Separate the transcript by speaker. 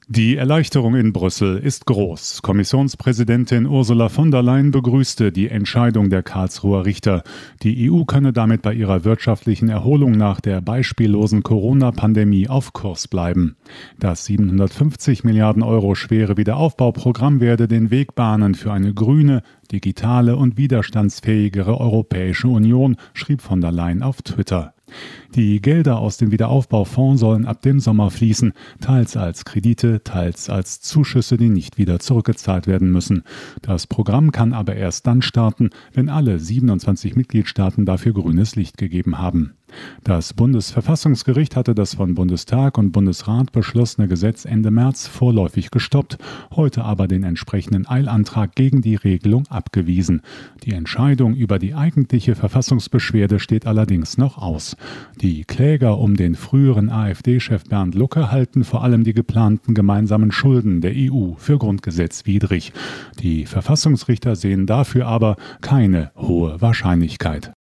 Speaker 1: Die Erleichterung in Brüssel ist groß. Kommissionspräsidentin Ursula von der Leyen begrüßte die Entscheidung der Karlsruher Richter. Die EU könne damit bei ihrer wirtschaftlichen Erholung nach der beispiellosen Corona-Pandemie auf Kurs bleiben. Das 750 Milliarden Euro schwere Wiederaufbauprogramm werde den Weg bahnen für eine grüne, digitale und widerstandsfähigere Europäische Union, schrieb von der Leyen auf Twitter. Die Gelder aus dem Wiederaufbaufonds sollen ab dem Sommer fließen, teils als Kredite, teils als Zuschüsse, die nicht wieder zurückgezahlt werden müssen. Das Programm kann aber erst dann starten, wenn alle 27 Mitgliedstaaten dafür grünes Licht gegeben haben. Das Bundesverfassungsgericht hatte das von Bundestag und Bundesrat beschlossene Gesetz Ende März vorläufig gestoppt, heute aber den entsprechenden Eilantrag gegen die Regelung abgewiesen. Die Entscheidung über die eigentliche Verfassungsbeschwerde steht allerdings noch aus. Die Kläger um den früheren AfD-Chef Bernd Lucke halten vor allem die geplanten gemeinsamen Schulden der EU für grundgesetzwidrig. Die Verfassungsrichter sehen dafür aber keine hohe Wahrscheinlichkeit.